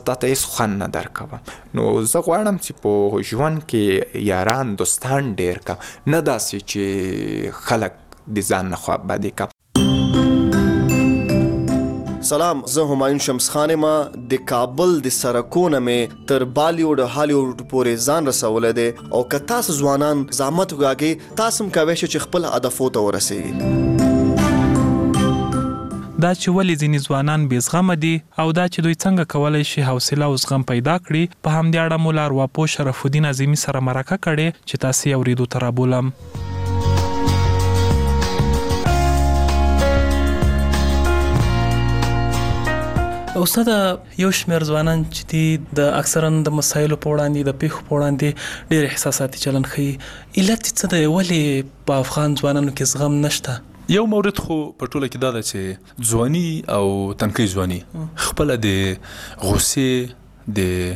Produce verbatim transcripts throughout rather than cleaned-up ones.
تا ته هیڅ خوند نه درکوم. نو زه غواړم چې په ژوند کې یاران دوستان ډېر کم، نه داسې چې خلک د ځان نه خوا بدې کم. سلام، زه همایون شمس خان ما. د کابل د سرکونه مې تر بالیوډ هالیوډ پورې ځان رسولی دی، او که تاسو ځوانان زحمت وګاږئ، تاسو هم کولی شئ چې خپل هدفو ته ورسیږئ. دا چې ولې ځینې ځوانان بې زغمه دي او دا چې دوی څنګه کولی شي حوصله او زغم پیدا کړي، په همدې اړه مو له ارواپوه شرف الدین عظیمي سره مرکه کړې چې تاسې یې اورېدو ته رابولم. استاد، یو شمېر ځوانان چې دي د اکثرا د مسایلو په وړاندې د پیښو په وړاندې ډېر احساساتي چلن ښیي. علت یې څه دی؟ ولې په افغان ځوانانو کې زغم نشته؟ یو مورد خو په ټوله کې دا ده چې ځواني او تنکۍ ځواني خپله د غصې،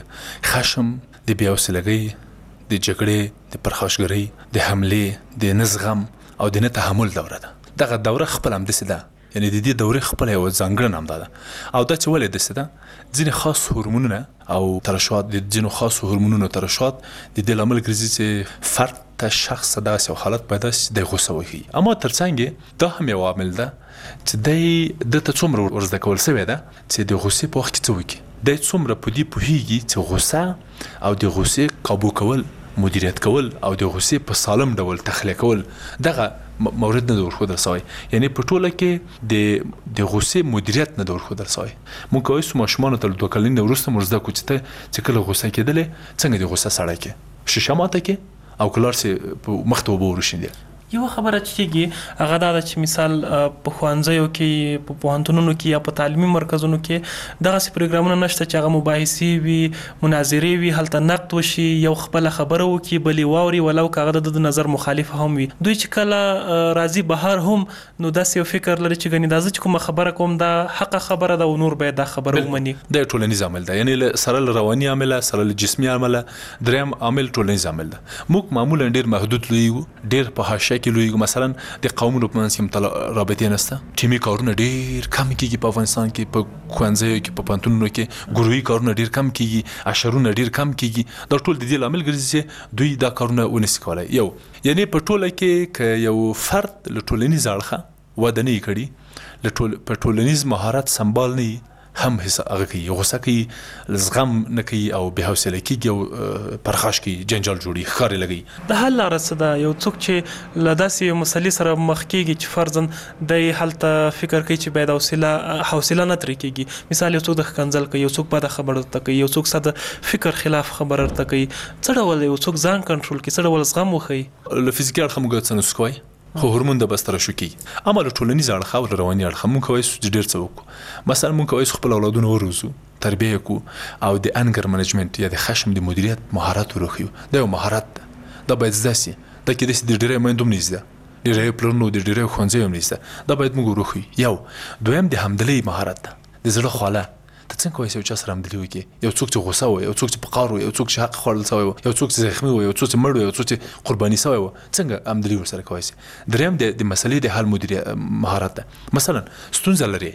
د خشم، د بې حوصلګۍ، د جګړې، د پرخاشګرۍ، د حملې، د نه زغم او د نه تحمل دوره ده. دغه دوره خپله همداسې ده، یعنی د دې دورې خپله یوه ځانګړنه همدا ده. او دا چې ولې داسې ده، ځینې خاص هورمونونه او ترشحات، د ځینو خاصو هورمونونو ترشحات د دې لامل ګرځي چې فرد ته شخص داسې یو حالت پیدا شي د غوسه وښیي. اما تر څنګ دا هم یو عامل ده چې دی دته څومره ورزده کول سوی ده چې د غوسې په وخت کې څه وکړي. دی څومره په دې پوهېږي چې غوسه او د غوسې قابو کول، مدیریت کول او د غوسې په سالم ډول تخلیه کول دغه مورد نه ورښودل سوی. یعنی په ټوله کې د د غوسې مدیریت نه ورښودل سوی. موږ کولی شو ماشومانو ته له دوه کلنۍ نه وروسته موږ زده کړو چې ته چې کله غوسه کېدلې څنګه د غوسه سړی کې شیشه ماته کې او که لاړ سې په مخ ته اوبه وروشیندې. یوه خبره چې کېږي هغه دا ده چې مثال په ښوونځیو کې، په پوهنتونونو کې یا په تعلیمي مرکزونو کې دغسې پروګرامونه نشته چې هغه مباحثې وي، مناظرې وي، هلته نقد وشي، یو خپله خبره وکړي، بل یې واوري، ولو که هغه د نظر مخالفه هم وي. دوی چې کله راځي بهر هم نو داسې یو فکر لري چې ګنې دا زه چې کومه خبره کوم دا حقه خبره ده او نور باید دا خبره ومني. دا یو ټولنیز عامل ده، یعنې سره له رواني عامله، سره له جسمي عامله، دریم عامل ټولنیز عامل ده. موږ معمولا ډېر محدود لویږو، ډېر په حاشیه کې لویږو. مثلا د قومونو په منځ کې رابطې نشته، ټیمي کارونه ډېر کم کېږي په افغانستان کې، په ښوونځیو کې، په پوهنتونونو کې ګروهي کارونه ډېر کم کېږي، عشرونه ډېر کم کېږي. دا ټول د دې لامل ګرځي چې دوی دا کارونه ونشي کولی. یو یعنې په ټوله کې که یو فرد له ټولنیز اړخه وده نه یې کړي، له ټول په ټولنیز مهارت سمبال نه یي، هم هغه کوي غوسه کوي، زغم نه کوي او بې حوصله کېږي او پرخاش کوي، جنجال جوړي، ښکارې لګوي. د حل لاره څه ده؟ یو څوک چې له داسې یو مسلې سره مخ کېږي چې فرضاً دی هلته فکر کوي چې باید حوصله حوصله نه ترې کېږي. مثال یو څوک د ښکنځل کوي، یو څوک بده خبره درته کوي، یو څوک ستا د فکر خلاف خبره درته کوي، څه ډول یو څوک ځان کنټرول کړي، څه ډول زغم وښیي؟ له فزیکي اړخه موږ څه نسو کوی، خو هورمون د بس ترشح کېږي. اما له ټولنیز اړخه او له رواني اړخه موږ کولی شو چې ډېر څه وکړو. مثلا موږ کولی شو خپل اولادونه وروزو، تربیه کړو او د انګر منیجمنټ یا د خشم د مدیریت مهارت ورښیو. دا یو مهارت ده، دا باید زده سي. دا کېدای شي د ډېری میندو هم نه زده، ډېری پلرونو د ډېری ښوونځیو هم نه زده. دا باید موږ ورښیو. یو دویم د حمدلۍ مهارت ده، د زړه خواله. ته څنګه کولی شې یو چا سره حمدلي وکړې؟ یو څوک چې غوسه و، یو څوک چې په قهر و، یو څوک چې حق خوړل سوی و، یو څوک چې زخمي و، یو څوک چې مړ و، یو څوک چې قرباني سوی و، څنګه حمدلي ورسره کولی شې؟ دریم د مسلې د حل مدیریت مهارت ده. مثلا ستونزه لري،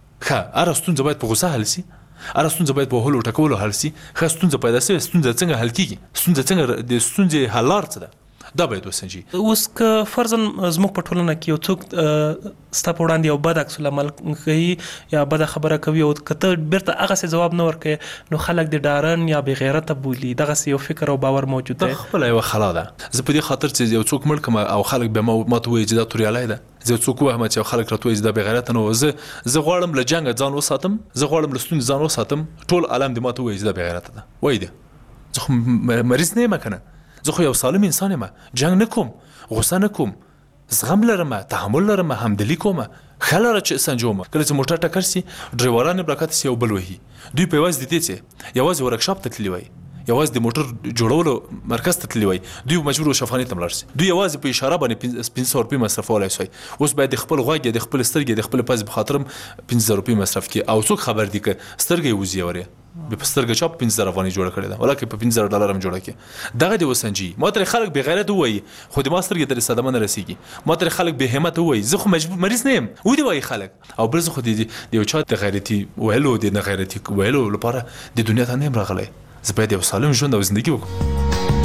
ښه هره ستونزه باید په غوسه حل شي، هره ستونزه باید په وهلو ټکولو حل شي. ښه ستونزه پیدا شوې، ستونزه څنګه حل کېږي؟ ستونزه څنګه د ستونزې حل لار څه ده؟ دا باید وسنجي. اوس که فرضاً زموږ په ټولنه کې یو څوک ستا په وړاندې یو بد عکس العمل کوي یا بده خبره کوي او که ته بیرته هغسې جواب نه ورکوې نو خلک د ډارن یا بې غیرته بولي. دغسې یو فکر او باور موجود دی. دا خپله یوه خلا ده. زه په دې خاطر چې یو څوک مړ کړم او خلک بیا ما ته وایي چې دا توریالی ده، زه څوک ووایم چې خلک راته وایي چې دا بې غیرته نه و، زه زه غواړم له جنګه ځان وساتم، زه غواړم له ستونزې ځان وساتم، ټول عالم دې ما ته وایي چې دا بې غیرته ده. وایي ده، زه خو مریض نه یم که نه، زه خو یو سالم انسان یم، جنګ نه کوم، غوسه نه کوم، زغم لرم، تحمل لرم، حمدلي کوم، ښه لاره چې سنجوم. کله چې موټر ټکر سي ډریوران یې براکته سي یو بل وهي، دوی په یوازې د دې چې یوازې ورکشاپ ته تللي وای یوازې د موټر جوړولو مرکز ته تللی وای دوی مجبور وو افغاني ته ولاړ شي دوی یوازې په اشاره باندې پنځه سوه روپۍ مصرفولای شي اوس باید د خپل غوږ د خپل سترګې د خپل پز په خاطر پنځه زره روپۍ مصرف کړي او څوک خبر دي ک سترګې وزي وره به پسترګه چاپ پنځه زره افغاني جوړ کړی دا ولکه په پنځه زره ډالر هم جوړ کړي دغه د وسنجي ما تر خلک به غیرت وای خو د ماسترګه تر صدمه نه رسیږي ما تر خلک به همت وای زه خو مجبور مریض نه یم و دی وای خلک او بل زه خو د یو چا د غیرتي ویلو د نه غیرتي ویلو لپاره د دنیا ته نه راغلی زه باید یو سالم ژوند او ژوندۍ وکړم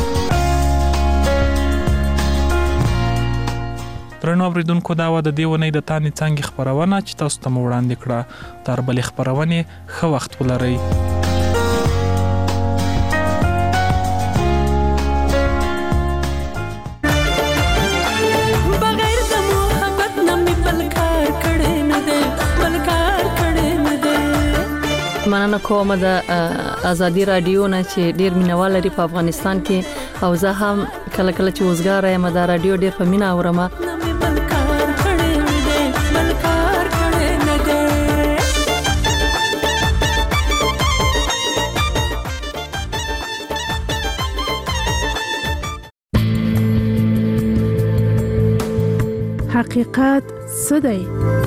درنو اوریدونکو دا و د دې ونې د تانې څانګې خپرونه چې تاسو ته مو وړاندې کړه تر بلې خپرونې ښه وخت ولرئ مننه کوم د ازادي رادیو نه چې ډیر مینوال لري په افغانستان کې او زه هم کله کله چې وزګار یم د رادیو ډیر په مینا اورم حقیقت څه دی؟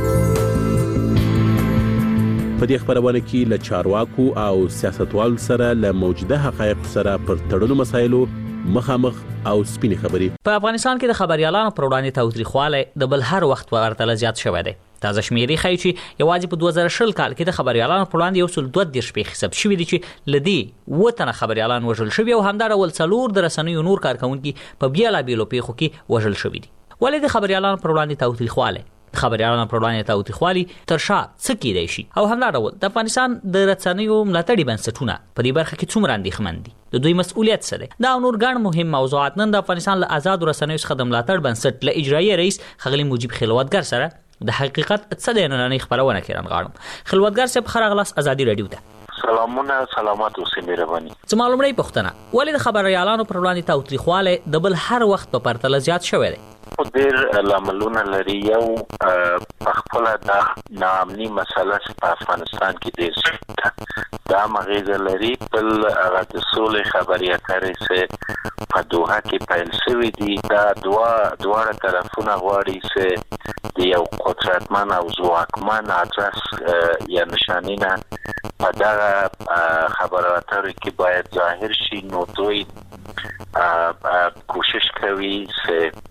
په دې خبرونه کې له چارواکو او سیاستوالو سره له موجوده حقایق سره پر تړلو مسایلو مخامخ او سپینې خبرې په افغانستان کې د خبريالانو پر وړاندې تاوتریخواله د بل هر وخت په ورتله زیات شوی دی تازه شمیرې ښیي چې یوازې په دوه زره شل کال کې د خبريالانو پر وړاندې یو سل دوه دېرش پیښې ثبت شوي دي چې له دې اووه تنه خبريالان وژل شوي او همدا ډول څلور د رسنیو نور کارکوونکي په بېلابېلو پیښو کې وژل شوي دي ولې د خبريالانو پر وړاندې تاوتریخواله خبريالانو پر وړاندې تاوتریخوالي تر شا څه کیدای شي او همدا ډول د افغانستان د رسنیو ملاتړي بنسټونه په دې برخه کې څومره اندېښمن دي د دوی مسؤلیت څه دی دا نور ګڼ مهم موضوعات نن د افغانستان له آزاد رسنیو څخه د ملاتړ بنسټ له اجرایي رئیس خغلی مجيب خلوتګر سره د حقیقت څه دی نننۍ خبرونه کې رانغاړم خلوتګر صاحب خره غلاس ازادي رادیو ته سلامونه سلامات اوسئ مهرباني زما لومړی پوښتنه ولې د خبريالانو پر وړاندې تاوتریخواله د بل هر وخت په پرتله زیات شوی دی ډېر لاملونه لري یو په خپل د ناامني مسله په افغانستان کې ډېر دا مغیزه لري بل هغه د سولې خبرې اترې سه په دوحه کې پیل شوي دي دا دوا دواړه طرفونه غواړي چې د یو قدرتمن او ځواکمن ادرس یا نشانینه په دغه خبرو اترو کې باید ظاهر شي نو دوی کوشش کوي چې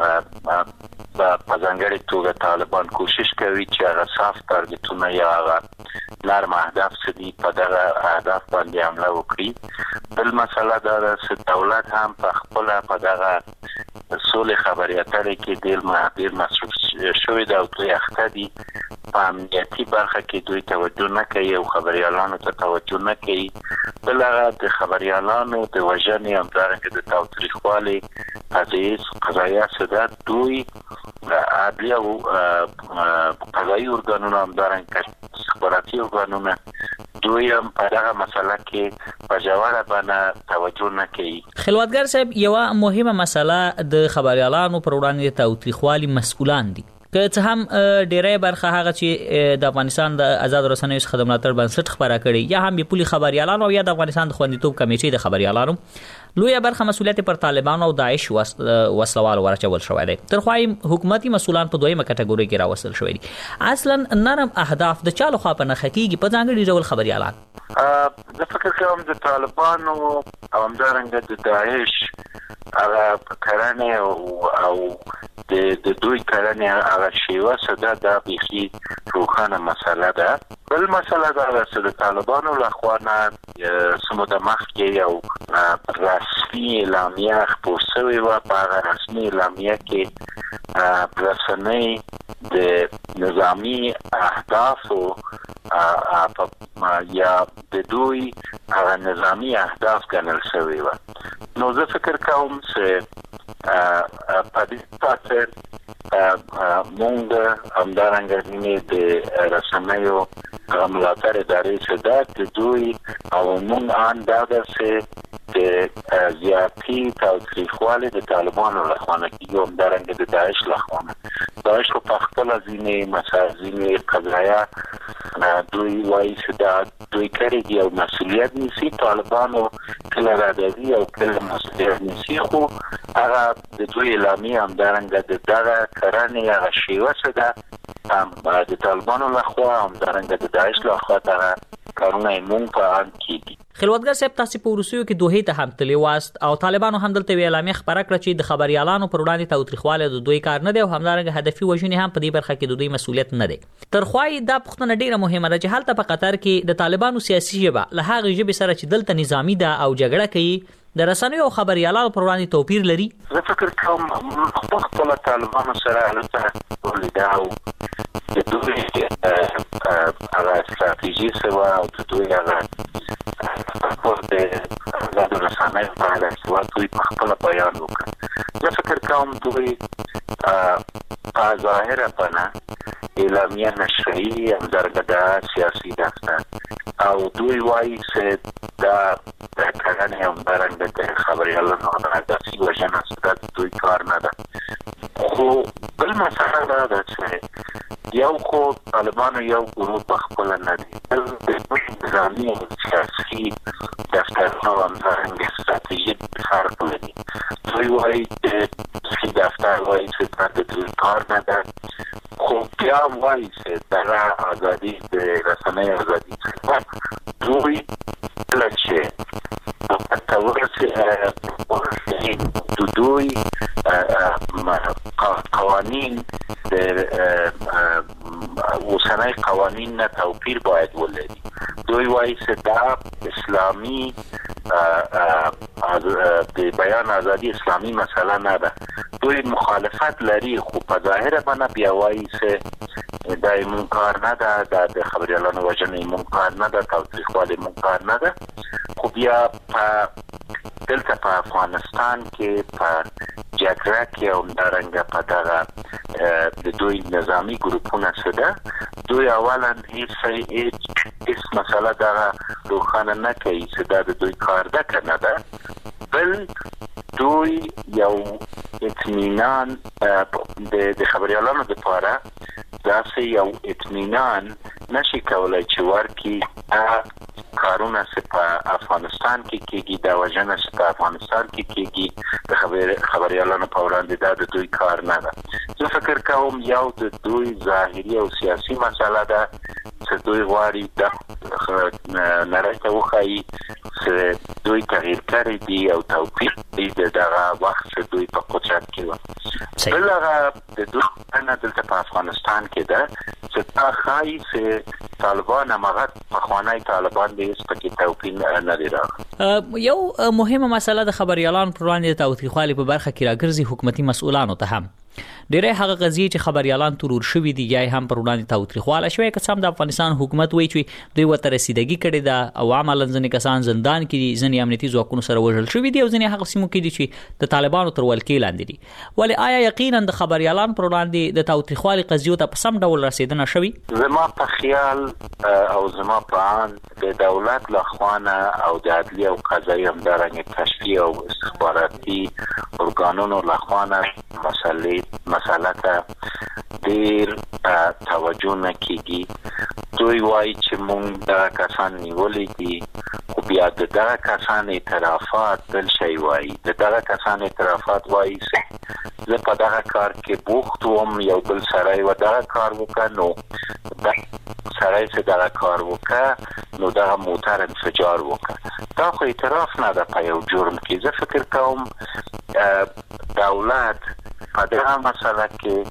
په ځانګړې توګه طالبان کوشش کوي چې هغه صاف تارګټونه یا هغه نرم اهداف سدي په دغه اهداف باندې حمله وکړي بل مسله دا ده چې دولت هم په خپل په دغه سولې خبرې اترې کې ډېر ډېر مصروف شوی دی او دوی اخته دي په امنیتي برخه کې دوی توجه نه کوي او خبريالانو ته توجه نه کوي بل هغه د خبريالانو د وژنې همدارنګه د تاوتریخوالي قضیې قضایه سده دوی عدلیه او قضایي ارګانونه همدارنګه استخباراتي ارګانونه دوی هم په دغه مسله کې په ژوره باندې توجه نه کوي خلوتګر صاحب یوه مهمه مسله د خبريالانو پر وړاندې تاوتریخوالي مسؤلان دي که څه هم ډیری برخه هغه چې د افغانستان د آزاد رسنیو څخه د ملاتړ بنسټ خبره کړي یا هم بې پولي خبريالانو او یا د افغانستان د خوندیتوب کمیټې د خبريالانو لویه برخه مسؤلیت پر طالبانو او داعش وسلوال ورچول شوی دی ترخوای حکومتي مسؤلان په دویمه کټګوري کې راوستل شوی دي اصلا نرم اهداف د چالو خوا په نخ کېږي په ځانګړي ډول خبريالان د فکر کوم د طالبانو او همدارنګه د داعش هغه کړنې او د دوی کړنې هغه شیوه سده د بيخي روښانه مسله ده بل مسله دا ده چې د طالبانو لخوا نه سموده مخکې یو رسمي اعلامیه خپور شوې وه په هغه رسمي اعلامیه کې رسنۍ د نظامي اهدافو یا د دوی هغه نظامي اهداف ګڼل شوي وه نو زه فکر کوم چې په دې خاطر مونږ همدارنګه د رسنیو ملاتړ ادارې چې دا د دوی او مونږ ان دا چې د زیاتې تاوتریخوالي د طالبانو لخوا نه کېږي همدارنګه د داعش لخوا نه داعش په خپل ځینې مسازینې قضایا دوی وایي چې دا دوی کړي دي او مسؤلیت نیسي. طالبانو کله راځي او کله مسؤلیت نیسي، خو هغه د دوی اعلامیه همدارنګه د دغه کړنې هغه شیوه څه ده هم د طالبانو لخوا همدارنګه د داعش لخوا دغه کارونه یې مونږ په اند کېږي. خلوتګر صاحب، تاسو په روسیو کې دوحې ته هم تللی واست او طالبانو هم دلته اعلامیه خبره کړه چې د خبريالانو پر وړاندې تاوتریخواله د دوی کار نه دی او همدارنګه هدفي وژنې هم په دې برخه کې د دوی مسؤلیت نه دی. ترخوای دا پوښتنه ډیره مهمه ده چې هلته په قطر کې د طالبانو سیاسي ژبه له هغه ژبې سره چې دلته نظامی ده او جګړه کوي د رسنیو او خبريالانو پر وړاندې توپیر لري. زه فکر کوم خپل طالبانو سره هلته ولیدا او د دوی هغه استراتیژي سوا او د دوی هغه د آزادو رسنیو په اړه چې دوی په خپل بیان وکړ. زه فکر کوم دوی په ظاهره باندې اعلامیه نشریه همدارنګه سیاسي دفتر او دوی وایي چې دا د کړنې همدارنګه د خبريالانو د داسې وژنه څخه د دوی کار نه ده. خو بل مسله دا ده چې یو خو طالبانو یو ګروپ په خپل نه دي، بل د نظامي او سیاسي دفترونو همدارنګه ستراتیژیک فرق لري. دوی وایي چې دفتر وایي چې دا د دوی کار نه ده، خو بیا وایي چې دغه ازادي د رسنیو ازادي څخه دوی کله چې د دوی قوانین د اوسنۍ قوانین نه توپیر باید ولري. دوی وایي چې دا اسلامي د بیان ازادي اسلامي مسله نه ده. دوی مخالفت لري خو په ظاهره باندې بیا وایي چې دا یې کار نه ده، دا د خبريالانو وژنه یې کار نه ده، تاوتریخواله یې کار نه ده. خو بیا په دلته په افغانستان کې په جګړه کې او همدارنګه په دغه د دوی نظامی ګروپونه څه ده، دوی اولا هیڅ هیڅ مسله دغه روښانه نه کوي چې دا د دوی کار ده که نه ده. بل دوی یو اطمینان د خبريالانو دپاره داسې یو اطمینان نشي کولای چې ورکړي کارونه چې په افغانستان کې کېږي، دا وژنه چې په افغانستان کې کېږي د خبريالانو په وړاندې دا د دوی کار نه ده. زه فکر کوم یو د دوی ظاهري او سیاسي مسله ده چې دوی غواړي د نړۍ ته وښایي چې دوی تغییر کړی دي او توپیر دی د دغه وخت چې دوی په قدرت کې وه. بل هغه د دوی نه دلته په افغانستان کې ده چې تا ښایي چې طالبان هماغه پخوانی طالبان دی هیڅ پکې توپیر نه دی راغلی. یو مهمه مسله د خبريالانو پر وړاندې د تاوتریخوالي په برخه کې راګرځي حکومتي مسؤلانو ته هم ډیره هغه قضیې چې خبريالان ترور شوي دي یا هم پر وړاندې تاوتریخواله شوی که څه هم د افغانستان حکومت وایي چې دوی ورته رسیدګي کړې ده او عملاً ځینې کسان زندان کې دي، ځینې امنیتي ځواکونو سره وژل شوي دي او ځینې هغه سیمو کې دي چې د طالبانو تر ولکې لاندې دي. ولې آیا یقینا د خبريالان پر وړاندې د تاوتریخوالي قضیو ته په سم ډول رسیدنه شوي؟ زما په خیال او زما په اند د دولت لخوا او د عدلیه او قضایي همدارنګه کشفي او استخباراتي ارګانونو لخوا مسلې مسله ته ډیر توجه نه کیږي. دوی وایي چې موږ دا کسان نیولې دي، خو بیا د دغه کسان اعترافات بل شی وایي. د دغه کسان اعترافات وایي چې زه په دغه کار کې بوخت وم، یو بل سړی و دغه کار وکړه، نو سړی چې دغه کار وکړه نو دغه موټر انفجار وکړه. دا خو اعتراف نه ده په یو جرم کې. زه فکر کوم دولت په دغه مسله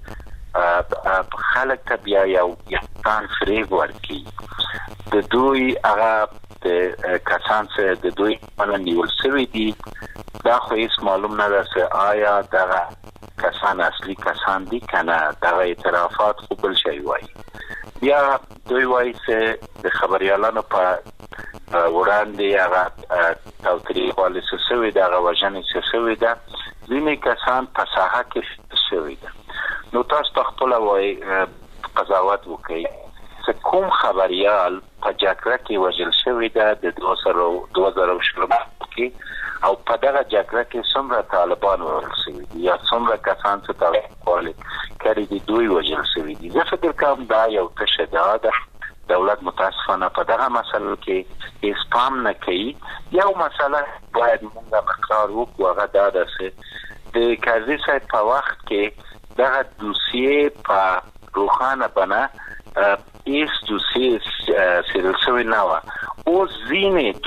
کې خلک ته بیا یو یقین فریب ورکړي. د دوی هغه د کسان چې د دوی باندې نیول شوي دي دا خو هیڅ معلوم نه ده چې آیا دغه کسان اصلي کسان دي که نه. دغه اعترافات خو بل شی وایي. بیا دوی وایي چې د خبريالانو په وړاندې هغه تاوتریخواله څه شوې ده، هغه وژنې څه شوې ده، ځینې کسان په ساحه کې شوي ده. نو تاسو ته خپله وایي قضاوت وکړئ چې کوم خبریال په جګړه کې وژل شوی ده د دوه زره شلم کې او په دغه جګړه کې څومره طالبان وژل شوي دي یا څومره کسان چې طالبان کړي دي دوی وژل شوي دي. زه فکر کوم دا یو تشه ادعا ده. دولت متاسفانه په دغه مسله کې هیڅ پام نه کوي. یو مسله باید موږ مقرار وکړو، هغه دا ده چې د کرزي صاحب په وخت کې دغه دوسیې په روښانه بڼه هیڅ دوسیې څېړل شوې نه وه. اوس ځینې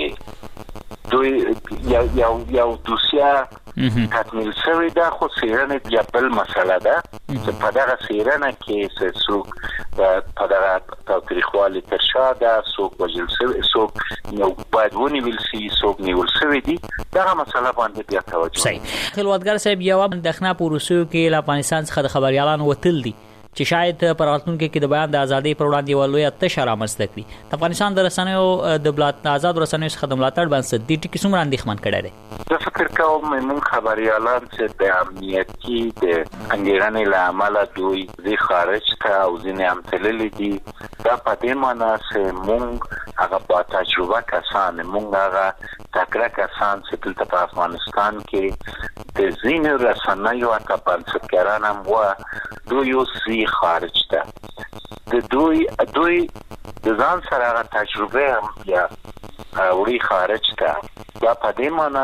دوسیې دوی یو یو یو دوسیه تکمیل شوې ده، خو څېړنې یا بل مسله ده چې په دغه څېړنه کې چې څوک په دغه تاوتریخوالي تر شا ده، څوک وژل شوي، څوک یو باید ونیول شي، څوک نیول شوي دي، دغه مسله باندې بیا توجه. صحیح. خلوتګر صاحب، یوه اندېښنه په وروستیو کې له افغانستان څخه د خبریالانو وتل دي چې شاید په راتلونکي کې د بیان د ازادۍ پر وړاندې یوه لویه تشه رامنځته کړي. د افغانستان د رسنیو د آزادو رسنیو څخه د ملاتړ بنسټ دې ټکي څومره اندېښمن کړی دی؟ زه فکر کوم موږ خبریالان چې د امنیتي د انګېرنې له امله دوی ځي خارج ته او ځینې هم تللي دي، دا په دې معنا چې موږ هغه با تجربه کسان، موږ هغه تکړه کسان چې دلته په افغانستان کې د ځینو رسنیو حتی بنسټګران هم وه، دوی اوس ځي خارج ته. د دوی دوی د ځان سره هغه تجربه هم بیا وړي خارج ته. دا په دې معنا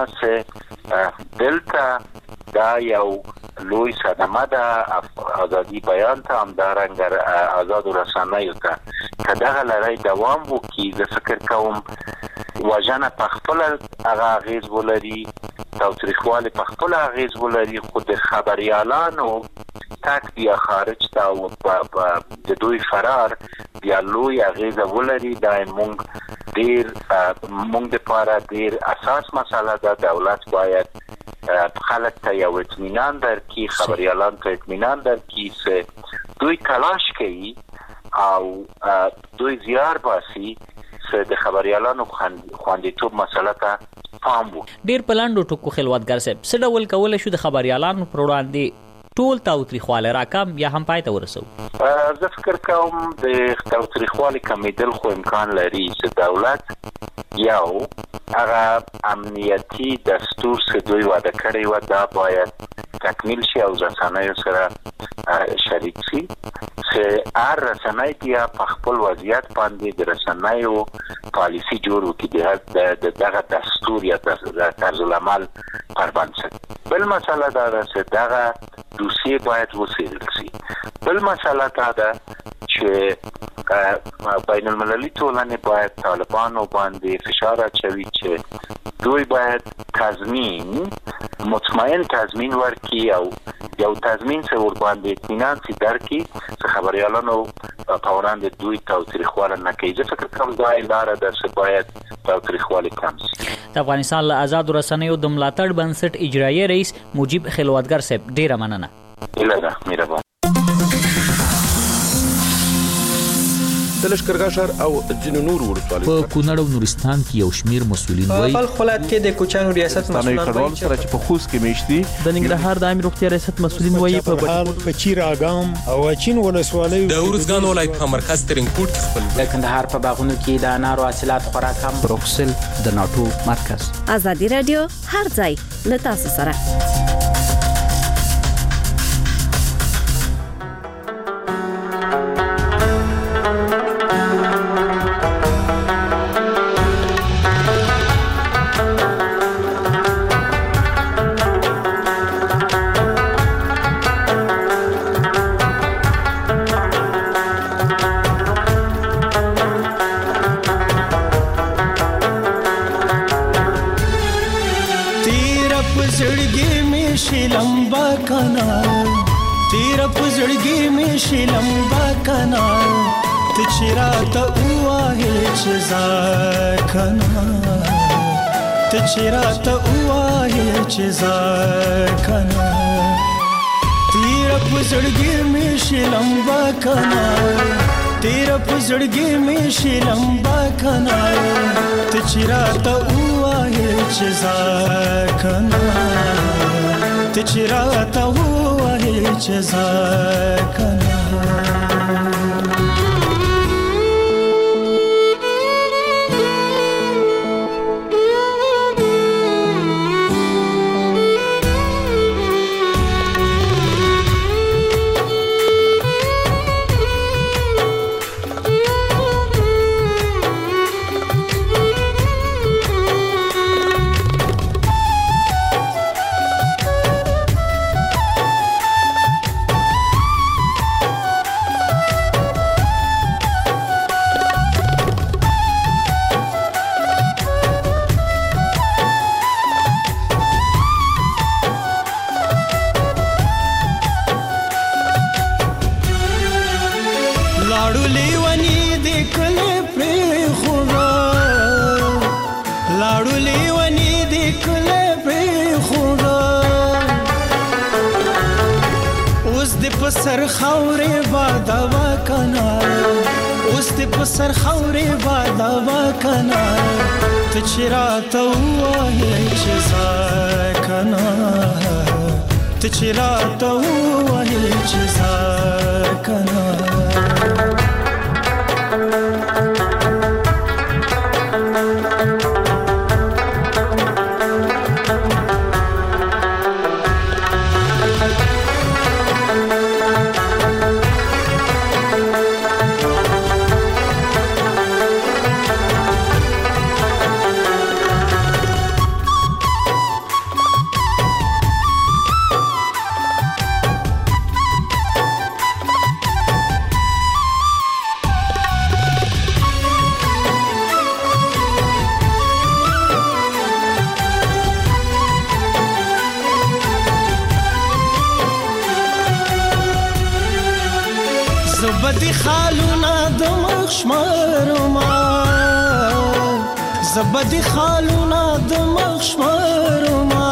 چې دلته دا یو لوی صدمه ده ازادي بیان ته، همدارنګه آزادو رسنیو ته. که دغه لړۍ دوام وکړي، زه فکر کوم وژنه په خپله هغه اغېز ولري، تاوتریخوالی په خپله اغېز ولري، خو د خبریالانو تک بیا خارج ته او د دوی فرار بیا لوی اغېزه ولري. دا موږ ډېر موږ دپاره ډېر اساس مسله ده. دولت باید خلک ته یو اطمینان درکړي، خبریالانو ته اطمینان درکړي چې دوی تلاش کوي او دوی زیار باسي چې د خبریالانو خوندیتوب مسله ته پام وکړي. ډېر په لنډو ټکو خلوتګر صاحب، څه ډول کولی شو د خبریالانو پر وړاندې ټول تاوتریخوالی راکم یا هم پای ته ورسوو؟ زه فکر کوم د تاوتریخوالي کمیدل خو امکان لري چې دولت یو هغه امنیتي دستور چې دوی وعده کړی و دا باید تکمیل شي او رسنیو سره شریک شي، چې هر رسنۍ بیا په خپل وضعیت باندې د رسنیو پالیسي جوړ وکړي د دغه دستور یا طرز العمل پر بنسټ. بل مسله دا ده چې دغه دوسیې باید وڅېړل شي. بل مسله دا ده چې بین المللي ټولنې باید طالبانو باندې فشار اچوي چې دوی باید تضمین مطمئن تضمین ورکړي او یو تضمین چې ورباندې اطمینان سي درکړي چې خبریالانو په وړاندې دوی تاوتریخوالی نه کوي. زه فکر کوم دا لاره ده چې باید تاوتریخوالی کم شي. د افغانستان له آزادو رسنیو د ملاتړ بنسټ اجرایي رئیس مجیب خلوتګر صاحب، ډېره مننه. هیله ده، مهربان. د لښکرګاه ښار او ځینو نورو ولسوالیو په کونړ او نورستان کې یو شمیر مسؤلین وایي په بلخ ولایت کې د کوچیانو ریاست مسؤلین وایي چې په خوست کې میشتي د ننګرهار د عامه روغتیا ریاست مسؤلین وایي په بچیر اګام او اچین ولسوالیو د ورزګان ولایت په مرکز ترنګپورټ کې خپل د کندهار په باغونو کې د انارو حاصلات خورا کم. بروکسل د ناتو مرکز. ازادي رادیو هر ځای له تاسو سره. तेरा पुजड़गी में शिलम्बा कना तिचरा त उआ है चजार कना तिचरा त उआ है चजार कना तेरा पुजड़गी में शिलम्बा कना तेरा पुजड़गी में शिलम्बा कना तिचरा त उआ है चजार कना तिचरा त उआ है चजार कना. وړولې ونې دې کله پرېښوده اوس دې په سر خاورې بادوه کنه اوس دې په سر خاورې بادوه کنه ته چې راته ووایې چې ځه کنه ته چې راته ووایې چې ځه کنه زبدي خالونه د مخ شمارما زبدي خالونه د مخ شمارما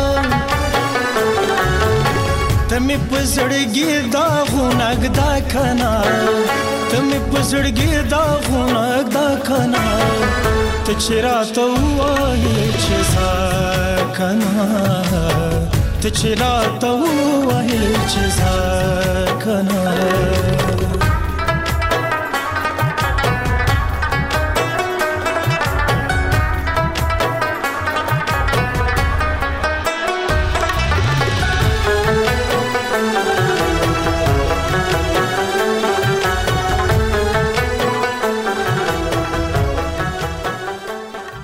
ته مې په زړګي داغونه ږدا کنه ته مې په زړګي داغونه ږدا کنه ته چې راته ووایې چې ځه کنه ته چې راته ووایې چې ځه کنه